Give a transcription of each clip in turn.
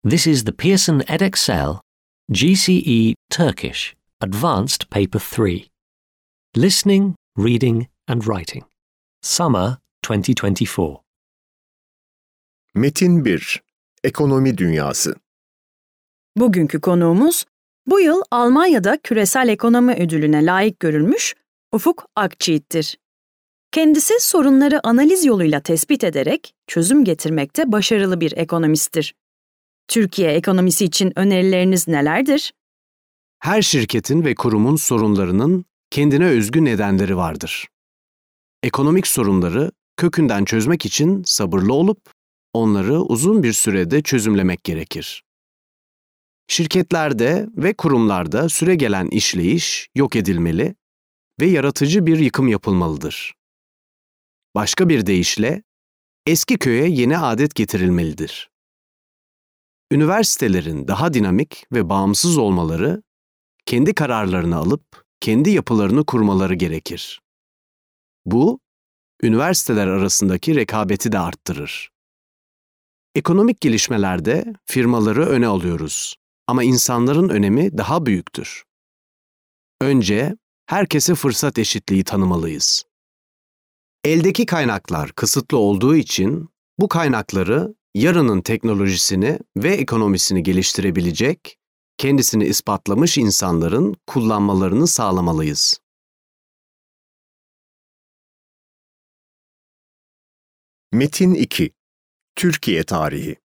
This is the Pearson edXL GCE Turkish Advanced Paper 3. Listening, Reading and Writing. Summer 2024. Metin 1. Ekonomi Dünyası. Bugünkü konuğumuz, bu yıl Almanya'da Küresel Ekonomi Ödülü'ne layık görülmüş Ufuk Akçiğit'tir. Kendisi sorunları analiz yoluyla tespit ederek çözüm getirmekte başarılı bir ekonomisttir. Türkiye ekonomisi için önerileriniz nelerdir? Her şirketin ve kurumun sorunlarının kendine özgü nedenleri vardır. Ekonomik sorunları kökünden çözmek için sabırlı olup onları uzun bir sürede çözümlemek gerekir. Şirketlerde ve kurumlarda süregelen işleyiş yok edilmeli ve yaratıcı bir yıkım yapılmalıdır. Başka bir deyişle, eski köye yeni adet getirilmelidir. Üniversitelerin daha dinamik ve bağımsız olmaları, kendi kararlarını alıp kendi yapılarını kurmaları gerekir. Bu, üniversiteler arasındaki rekabeti de arttırır. Ekonomik gelişmelerde firmaları öne alıyoruz ama insanların önemi daha büyüktür. Önce herkese fırsat eşitliği tanımalıyız. Eldeki kaynaklar kısıtlı olduğu için bu kaynakları yarının teknolojisini ve ekonomisini geliştirebilecek, kendisini ispatlamış insanların kullanmalarını sağlamalıyız. Metin 2. Türkiye Tarihi.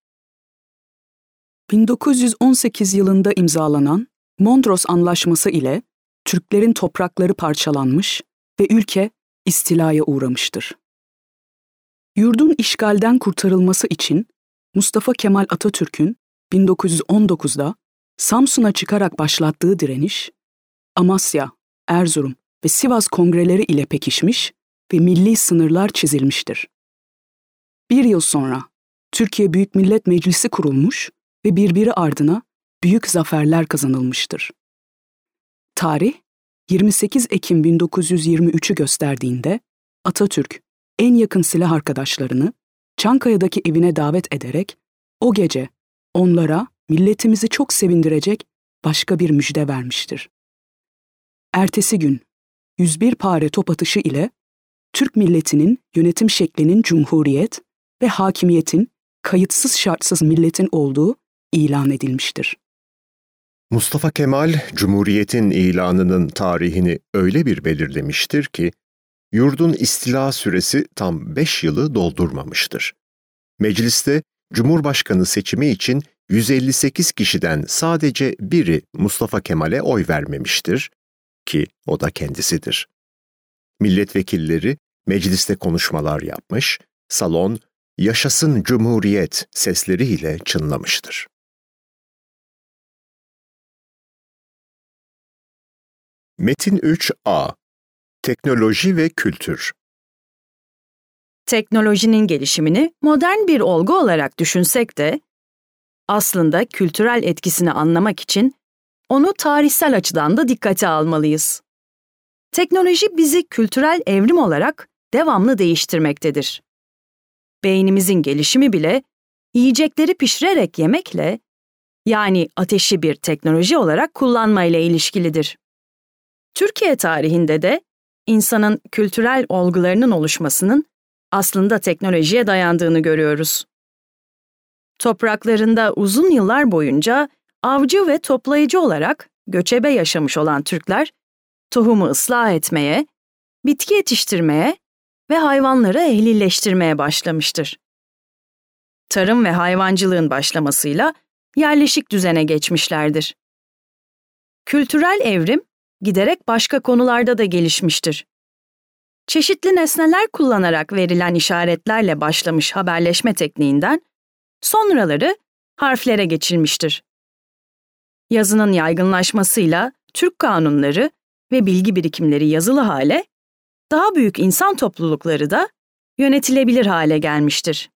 1918 yılında imzalanan Mondros Anlaşması ile Türklerin toprakları parçalanmış ve ülke istilaya uğramıştır. Yurdun işgalden kurtarılması için Mustafa Kemal Atatürk'ün 1919'da Samsun'a çıkarak başlattığı direniş, Amasya, Erzurum ve Sivas kongreleri ile pekişmiş ve milli sınırlar çizilmiştir. Bir yıl sonra Türkiye Büyük Millet Meclisi kurulmuş ve birbiri ardına büyük zaferler kazanılmıştır. Tarih, 28 Ekim 1923'ü gösterdiğinde Atatürk, en yakın silah arkadaşlarını Çankaya'daki evine davet ederek o gece onlara milletimizi çok sevindirecek başka bir müjde vermiştir. Ertesi gün 101 pare top atışı ile Türk milletinin yönetim şeklinin cumhuriyet ve hakimiyetin kayıtsız şartsız milletin olduğu ilan edilmiştir. Mustafa Kemal, Cumhuriyet'in ilanının tarihini öyle bir belirlemiştir ki, yurdun istila süresi tam 5 yılı doldurmamıştır. Mecliste Cumhurbaşkanı seçimi için 158 kişiden sadece biri Mustafa Kemal'e oy vermemiştir ki o da kendisidir. Milletvekilleri mecliste konuşmalar yapmış, salon "Yaşasın Cumhuriyet" sesleriyle çınlamıştır. Metin 3a. Teknoloji ve Kültür. Teknolojinin gelişimini modern bir olgu olarak düşünsek de, aslında kültürel etkisini anlamak için onu tarihsel açıdan da dikkate almalıyız. Teknoloji bizi kültürel evrim olarak devamlı değiştirmektedir. Beynimizin gelişimi bile yiyecekleri pişirerek yemekle, yani ateşi bir teknoloji olarak kullanmayla ilişkilidir. Türkiye tarihinde de insanın kültürel olgularının oluşmasının aslında teknolojiye dayandığını görüyoruz. Topraklarında uzun yıllar boyunca avcı ve toplayıcı olarak göçebe yaşamış olan Türkler, tohumu ıslah etmeye, bitki yetiştirmeye ve hayvanları ehlileştirmeye başlamıştır. Tarım ve hayvancılığın başlamasıyla yerleşik düzene geçmişlerdir. Kültürel evrim giderek başka konularda da gelişmiştir. Çeşitli nesneler kullanarak verilen işaretlerle başlamış haberleşme tekniğinden sonraları harflere geçilmiştir. Yazının yaygınlaşmasıyla Türk kanunları ve bilgi birikimleri yazılı hale, daha büyük insan toplulukları da yönetilebilir hale gelmiştir.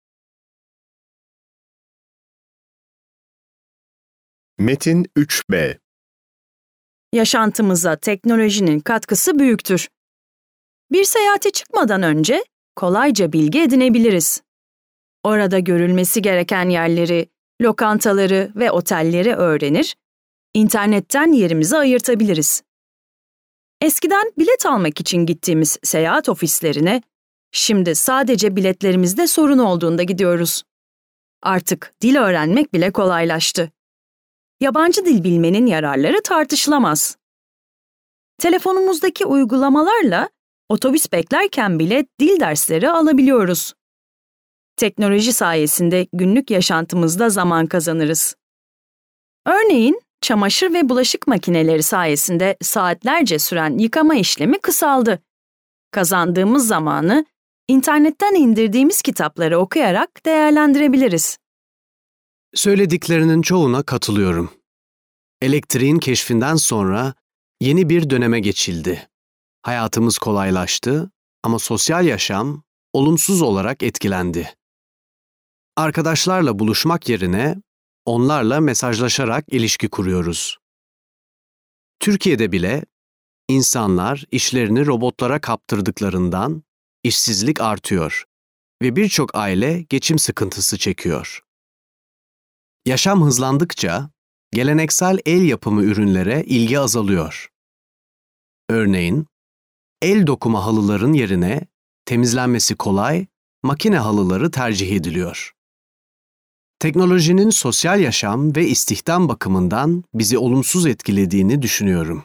Metin 3b. Yaşantımıza teknolojinin katkısı büyüktür. Bir seyahate çıkmadan önce kolayca bilgi edinebiliriz. Orada görülmesi gereken yerleri lokantaları ve otelleri öğrenir, internetten yerimizi ayırtabiliriz. Eskiden bilet almak için gittiğimiz seyahat ofislerine, şimdi sadece biletlerimizde sorun olduğunda gidiyoruz. Artık dil öğrenmek bile kolaylaştı. Yabancı dil bilmenin yararları tartışılamaz. Telefonumuzdaki uygulamalarla otobüs beklerken bile dil dersleri alabiliyoruz. Teknoloji sayesinde günlük yaşantımızda zaman kazanırız. Örneğin, çamaşır ve bulaşık makineleri sayesinde saatlerce süren yıkama işlemi kısaldı. Kazandığımız zamanı internetten indirdiğimiz kitapları okuyarak değerlendirebiliriz. Söylediklerinin çoğuna katılıyorum. Elektriğin keşfinden sonra yeni bir döneme geçildi. Hayatımız kolaylaştı ama sosyal yaşam olumsuz olarak etkilendi. Arkadaşlarla buluşmak yerine onlarla mesajlaşarak ilişki kuruyoruz. Türkiye'de bile insanlar işlerini robotlara kaptırdıklarından işsizlik artıyor ve birçok aile geçim sıkıntısı çekiyor. Yaşam hızlandıkça geleneksel el yapımı ürünlere ilgi azalıyor. Örneğin, el dokuma halıların yerine temizlenmesi kolay, makine halıları tercih ediliyor. Teknolojinin sosyal yaşam ve istihdam bakımından bizi olumsuz etkilediğini düşünüyorum.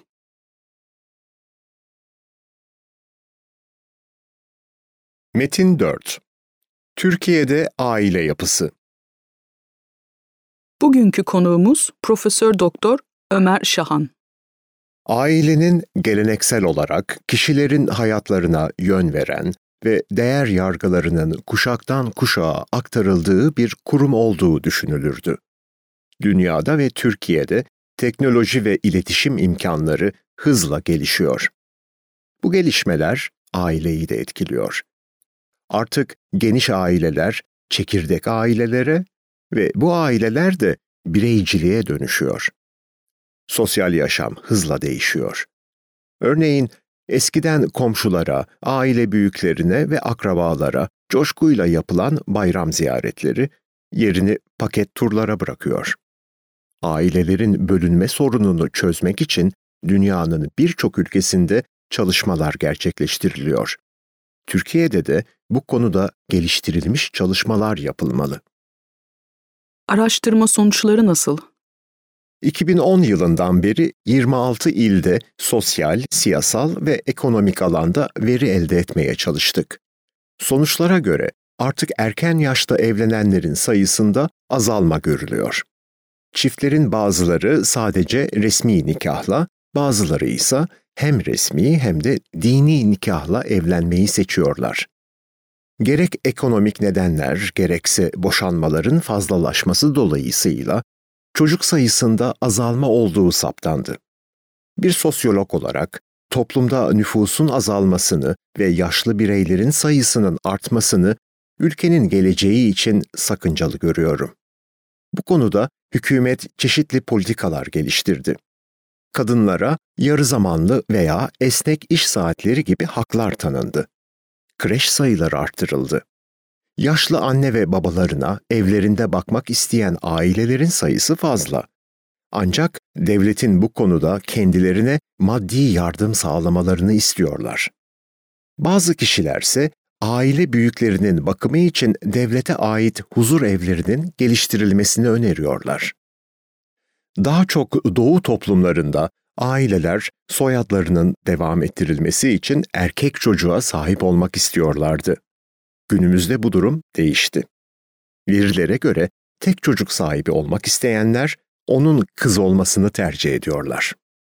Metin 4. Türkiye'de aile yapısı. Bugünkü konuğumuz Profesör Doktor Ömer Şahan. Ailenin geleneksel olarak kişilerin hayatlarına yön veren ve değer yargılarının kuşaktan kuşağa aktarıldığı bir kurum olduğu düşünülürdü. Dünyada ve Türkiye'de teknoloji ve iletişim imkanları hızla gelişiyor. Bu gelişmeler aileyi de etkiliyor. Artık geniş aileler çekirdek ailelere ve bu aileler de bireyciliğe dönüşüyor. Sosyal yaşam hızla değişiyor. Örneğin eskiden komşulara, aile büyüklerine ve akrabalara coşkuyla yapılan bayram ziyaretleri yerini paket turlara bırakıyor. Ailelerin bölünme sorununu çözmek için dünyanın birçok ülkesinde çalışmalar gerçekleştiriliyor. Türkiye'de de bu konuda geliştirilmiş çalışmalar yapılmalı. Araştırma sonuçları nasıl? 2010 yılından beri 26 ilde sosyal, siyasal ve ekonomik alanda veri elde etmeye çalıştık. Sonuçlara göre artık erken yaşta evlenenlerin sayısında azalma görülüyor. Çiftlerin bazıları sadece resmi nikahla, bazıları ise hem resmi hem de dini nikahla evlenmeyi seçiyorlar. Gerek ekonomik nedenler, gerekse boşanmaların fazlalaşması dolayısıyla çocuk sayısında azalma olduğu saptandı. Bir sosyolog olarak toplumda nüfusun azalmasını ve yaşlı bireylerin sayısının artmasını ülkenin geleceği için sakıncalı görüyorum. Bu konuda hükümet çeşitli politikalar geliştirdi. Kadınlara yarı zamanlı veya esnek iş saatleri gibi haklar tanındı. Kreş sayıları artırıldı. Yaşlı anne ve babalarına evlerinde bakmak isteyen ailelerin sayısı fazla. Ancak devletin bu konuda kendilerine maddi yardım sağlamalarını istiyorlar. Bazı kişilerse aile büyüklerinin bakımı için devlete ait huzur evlerinin geliştirilmesini öneriyorlar. Daha çok Doğu toplumlarında aileler soyadlarının devam ettirilmesi için erkek çocuğa sahip olmak istiyorlardı. Günümüzde bu durum değişti. Verilere göre tek çocuk sahibi olmak isteyenler onun kız olmasını tercih ediyorlar.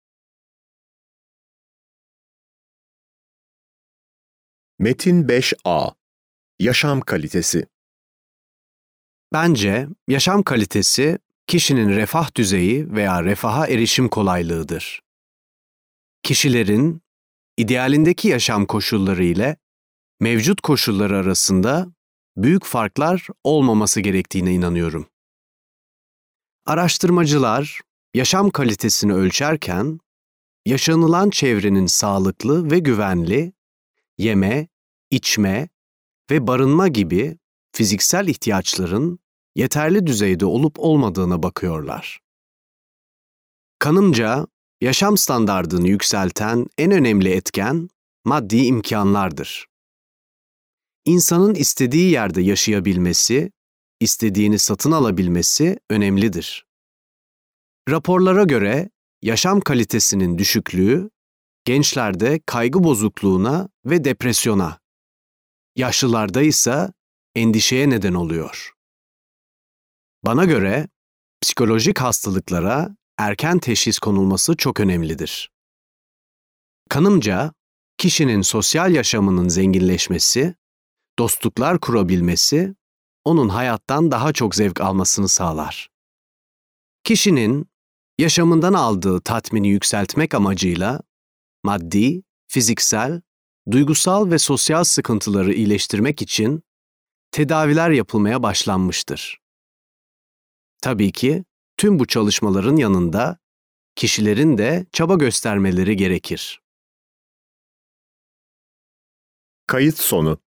Metin 5a. Yaşam kalitesi. Bence yaşam kalitesi kişinin refah düzeyi veya refaha erişim kolaylığıdır. Kişilerin idealindeki yaşam koşulları ile mevcut koşulları arasında büyük farklar olmaması gerektiğine inanıyorum. Araştırmacılar yaşam kalitesini ölçerken yaşanılan çevrenin sağlıklı ve güvenli, yeme, içme ve barınma gibi fiziksel ihtiyaçların yeterli düzeyde olup olmadığına bakıyorlar. Kanımca, yaşam standardını yükselten en önemli etken maddi imkanlardır. İnsanın istediği yerde yaşayabilmesi, istediğini satın alabilmesi önemlidir. Raporlara göre yaşam kalitesinin düşüklüğü, gençlerde kaygı bozukluğuna ve depresyona, yaşlılarda ise endişeye neden oluyor. Bana göre psikolojik hastalıklara erken teşhis konulması çok önemlidir. Kanımca, kişinin sosyal yaşamının zenginleşmesi, dostluklar kurabilmesi, onun hayattan daha çok zevk almasını sağlar. Kişinin yaşamından aldığı tatmini yükseltmek amacıyla maddi, fiziksel, duygusal ve sosyal sıkıntıları iyileştirmek için tedaviler yapılmaya başlanmıştır. Tabii ki tüm bu çalışmaların yanında kişilerin de çaba göstermeleri gerekir. Kayıt sonu.